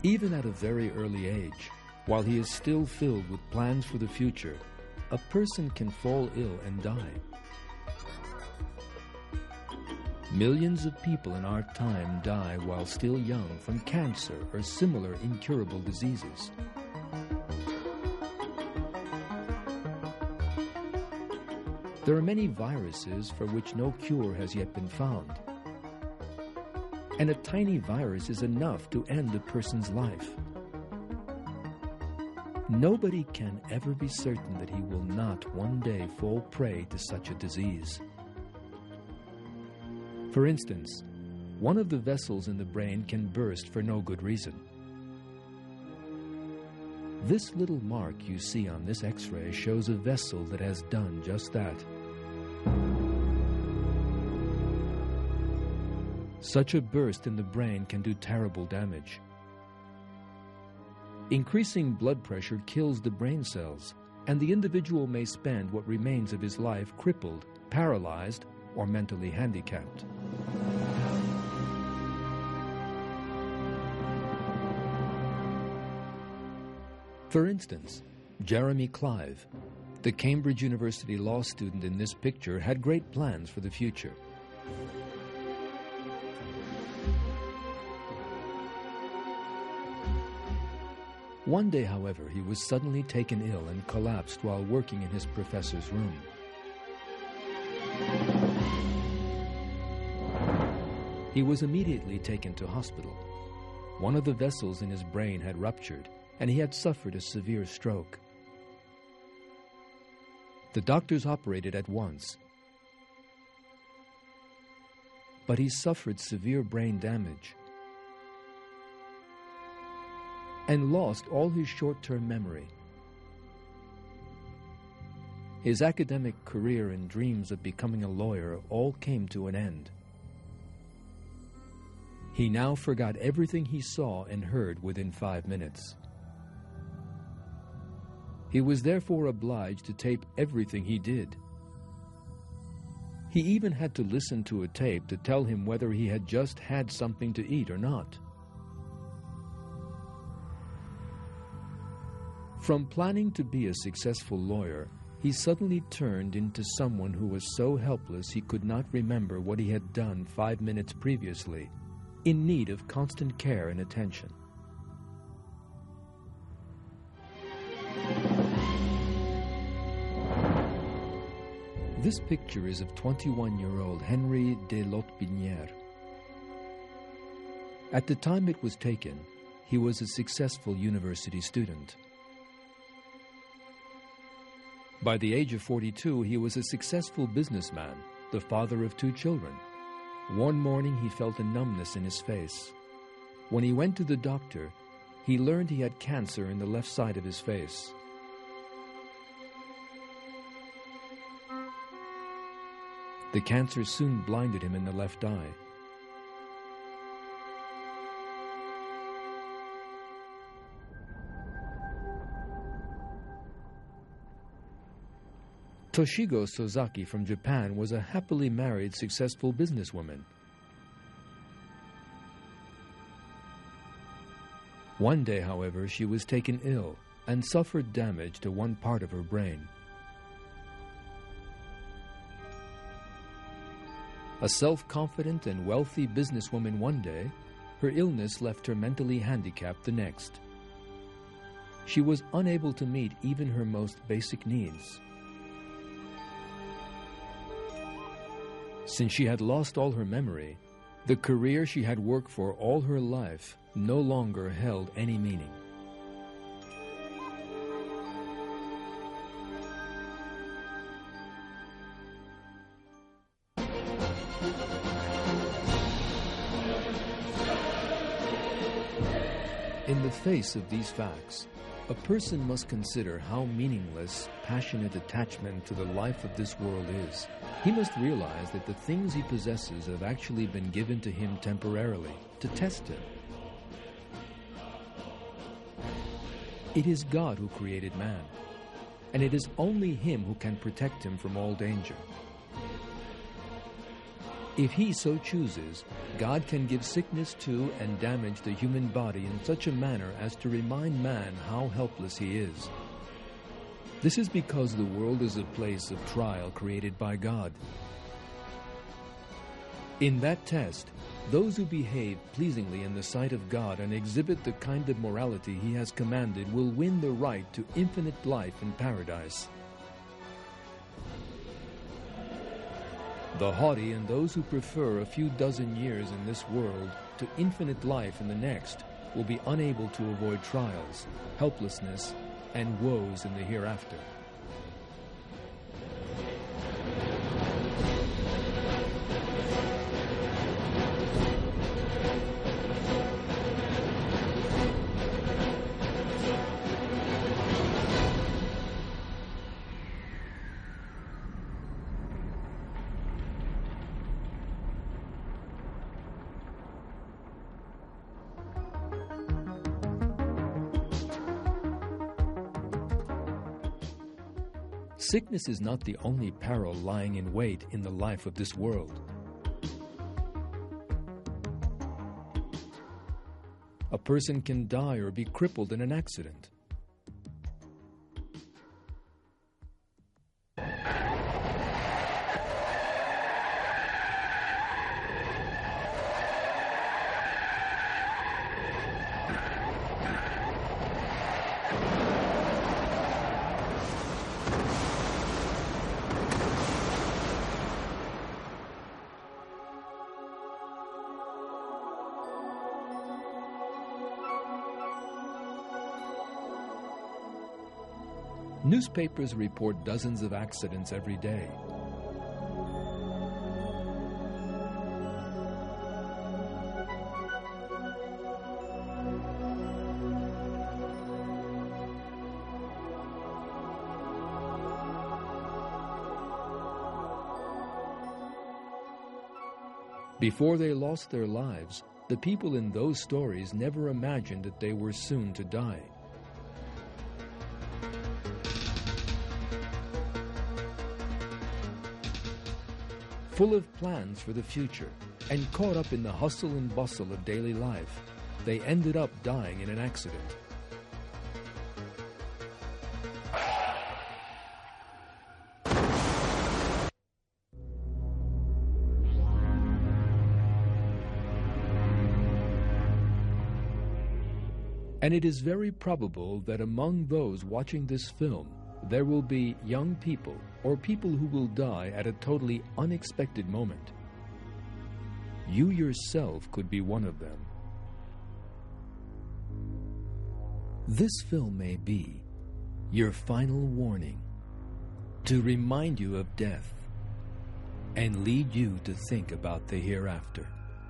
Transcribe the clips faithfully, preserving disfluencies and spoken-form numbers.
Even at a very early age, while he is still filled with plans for the future, a person can fall ill and die. Millions of people in our time die while still young from cancer or similar incurable diseases. There are many viruses for which no cure has yet been found. And a tiny virus is enough to end a person's life. Nobody can ever be certain that he will not one day fall prey to such a disease. For instance, one of the vessels in the brain can burst for no good reason. This little mark you see on this X-ray shows a vessel that has done just that. Such a burst in the brain can do terrible damage. Increasing blood pressure kills the brain cells, and the individual may spend what remains of his life crippled, paralyzed, or mentally handicapped. For instance, Jeremy Clive, the Cambridge University law student in this picture, had great plans for the future. One day, however, he was suddenly taken ill and collapsed while working in his professor's room. He was immediately taken to hospital. One of the vessels in his brain had ruptured, and he had suffered a severe stroke. The doctors operated at once, but he suffered severe brain damage and lost all his short-term memory. His academic career and dreams of becoming a lawyer all came to an end. He now forgot everything he saw and heard within five minutes. He was therefore obliged to tape everything he did. He even had to listen to a tape to tell him whether he had just had something to eat or not. From planning to be a successful lawyer, he suddenly turned into someone who was so helpless he could not remember what he had done five minutes previously, in need of constant care and attention. This picture is of twenty-one-year-old Henry de Lotbinière. At the time it was taken, he was a successful university student. By the age of forty-two, he was a successful businessman, the father of two children. One morning, he felt a numbness in his face. When he went to the doctor, he learned he had cancer in the left side of his face. The cancer soon blinded him in the left eye. Toshigo Sozaki from Japan was a happily married, successful businesswoman. One day, however, she was taken ill and suffered damage to one part of her brain. A self-confident and wealthy businesswoman one day, her illness left her mentally handicapped the next. She was unable to meet even her most basic needs. Since she had lost all her memory, the career she had worked for all her life no longer held any meaning. In the face of these facts, a person must consider how meaningless passionate attachment to the life of this world is. He must realize that the things he possesses have actually been given to him temporarily, to test him. It is God who created man, and it is only Him who can protect him from all danger. If he so chooses, God can give sickness to and damage the human body in such a manner as to remind man how helpless he is. This is because the world is a place of trial created by God. In that test, those who behave pleasingly in the sight of God and exhibit the kind of morality he has commanded will win the right to infinite life in paradise. The haughty and those who prefer a few dozen years in this world to infinite life in the next will be unable to avoid trials, helplessness, and woes in the hereafter. Sickness is not the only peril lying in wait in the life of this world. A person can die or be crippled in an accident. Newspapers report dozens of accidents every day. Before they lost their lives, the people in those stories never imagined that they were soon to die. Full of plans for the future and caught up in the hustle and bustle of daily life, they ended up dying in an accident. And it is very probable that among those watching this film, there will be young people or people who will die at a totally unexpected moment. You yourself could be one of them. This film may be your final warning to remind you of death and lead you to think about the hereafter.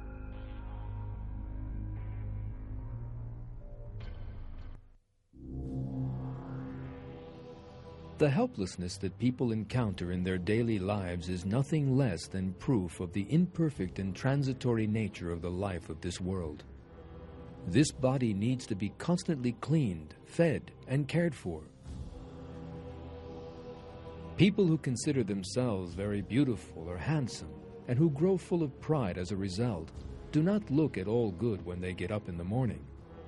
The helplessness that people encounter in their daily lives is nothing less than proof of the imperfect and transitory nature of the life of this world. This body needs to be constantly cleaned, fed, and cared for. People who consider themselves very beautiful or handsome, and who grow full of pride as a result, do not look at all good when they get up in the morning.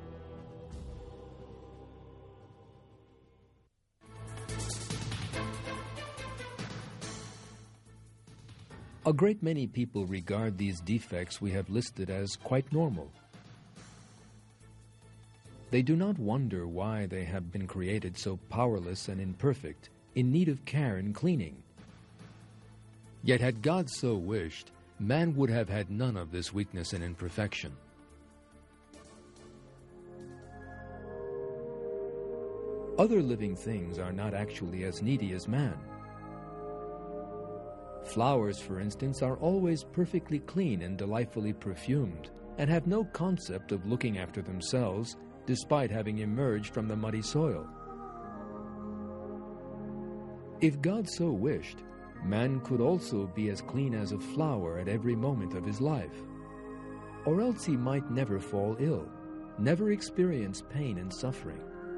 A great many people regard these defects we have listed as quite normal. They do not wonder why they have been created so powerless and imperfect, in need of care and cleaning. Yet had God so wished, man would have had none of this weakness and imperfection. Other living things are not actually as needy as man. Flowers, for instance, are always perfectly clean and delightfully perfumed, and have no concept of looking after themselves, despite having emerged from the muddy soil. If God so wished, man could also be as clean as a flower at every moment of his life, or else he might never fall ill, never experience pain and suffering.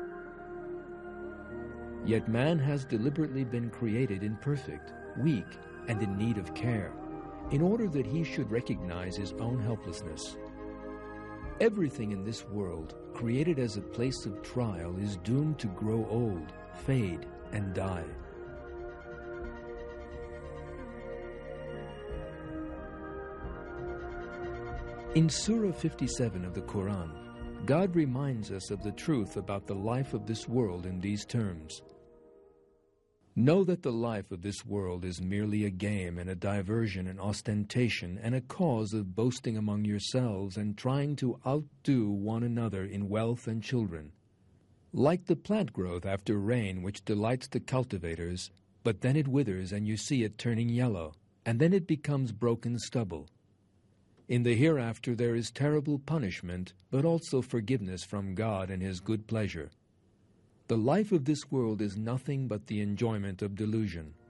Yet man has deliberately been created imperfect, weak, and in need of care, in order that he should recognize his own helplessness. Everything in this world, created as a place of trial, is doomed to grow old, fade, and die. In Surah fifty-seven of the Quran, God reminds us of the truth about the life of this world in these terms. Know that the life of this world is merely a game and a diversion and ostentation and a cause of boasting among yourselves and trying to outdo one another in wealth and children. Like the plant growth after rain which delights the cultivators, but then it withers and you see it turning yellow, and then it becomes broken stubble. In the hereafter there is terrible punishment, but also forgiveness from God and His good pleasure. The life of this world is nothing but the enjoyment of delusion.